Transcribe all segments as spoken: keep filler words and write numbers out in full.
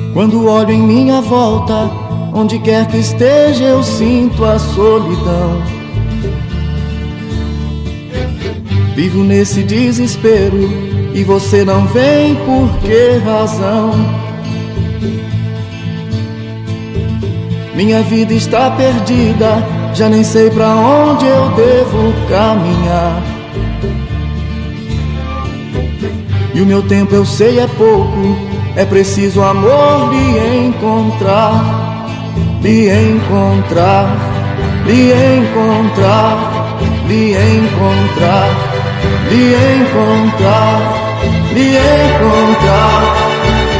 Quando olho em minha volta, onde quer que esteja eu sinto a solidão. Vivo nesse desespero e você não vem, por que razão? Minha vida está perdida, já nem sei pra onde eu devo caminhar. E o meu tempo eu sei é pouco, é preciso amor lhe encontrar, lhe encontrar, lhe encontrar, lhe encontrar, lhe encontrar, lhe encontrar.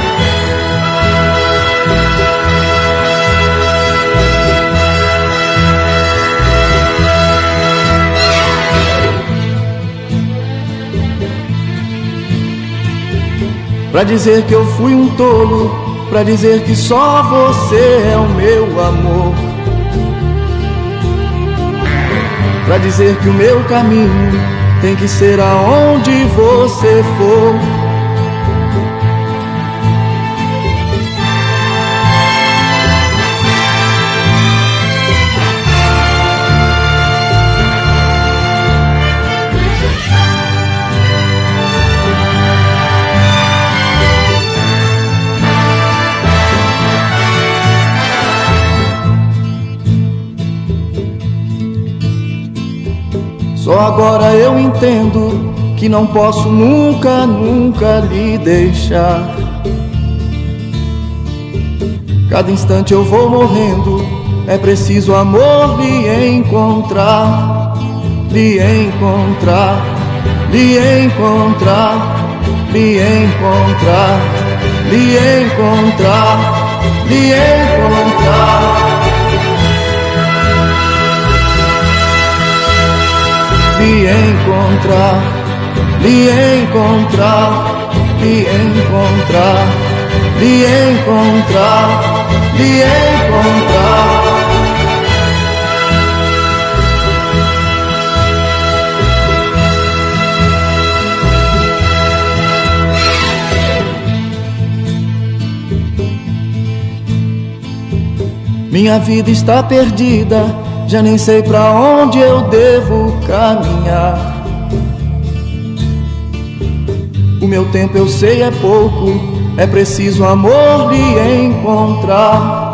Pra dizer que eu fui um tolo, pra dizer que só você é o meu amor, pra dizer que o meu caminho tem que ser aonde você for. Só agora eu entendo que não posso nunca, nunca lhe deixar. Cada instante eu vou morrendo, é preciso amor lhe encontrar, lhe encontrar, lhe encontrar, lhe encontrar, lhe encontrar, lhe encontrar. Lhe encontrar, lhe encontrar, lhe encontrar, lhe encontrar, lhe encontrar. Minha vida está perdida, já nem sei pra onde eu devo caminhar. O meu tempo eu sei é pouco, é preciso amor lhe encontrar.